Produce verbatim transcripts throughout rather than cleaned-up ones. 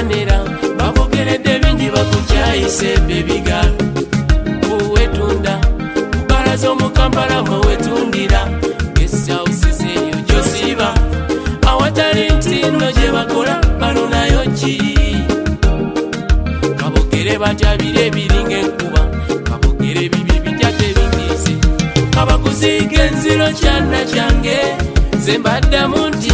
bakwonera bakogeredde bingi bakukyayise bebiga uwetunda mbalazo mu Kampala mwe wetundira guest houses eyo gyosiba awatali ntino gye bakola bano nayo ki kabogere batya bire biringa enkuba kabogere bibi bitya tebingize abakuziga enziro kyana kyange ze mbaddamu nti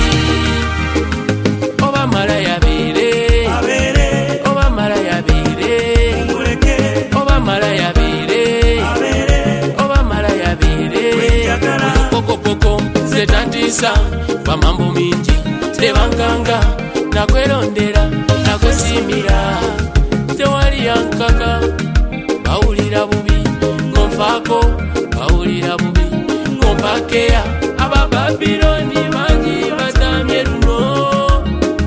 oba mala yabeere oba mala yabeere oba mala yabeere oba mala yabeere pokopoko zetandisa kwa mambo mingi tebankanga nakwerondera nakwesimira tewali yankaka bawulira bubi ngomfaako bawulira bubi ngompakeya abababiloni bangi batamye luno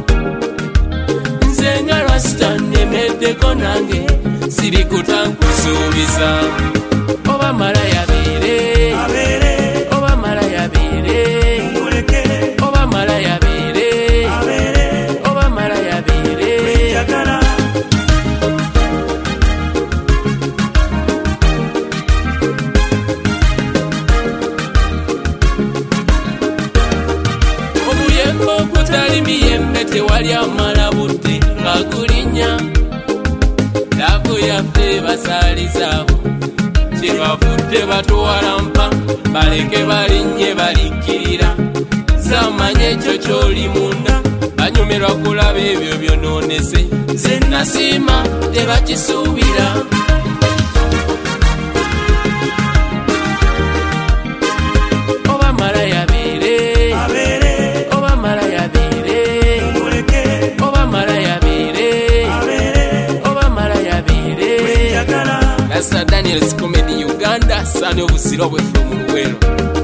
nze nga Rasta nemeddeko nange siri kutankusuubiza oba mala yabeere oba mala yabeere oba mala yabeere oba mala yabeere obuyembe okutali miyembe tewali amala budde nga gulinya lavu yaffe basalizaabo kyebavudde batuwalampa baleke balinnye balikkirira zamanye ekyo kyoli munda banyumirwa kulaba ebyo byonoonese ze nasiima tebakisuubira oba mala yabeere oba mala yabeere oba mala yabeere oba mala yabeere Rasta Daniels Comedy Uganda, son of Busiro from Luwero.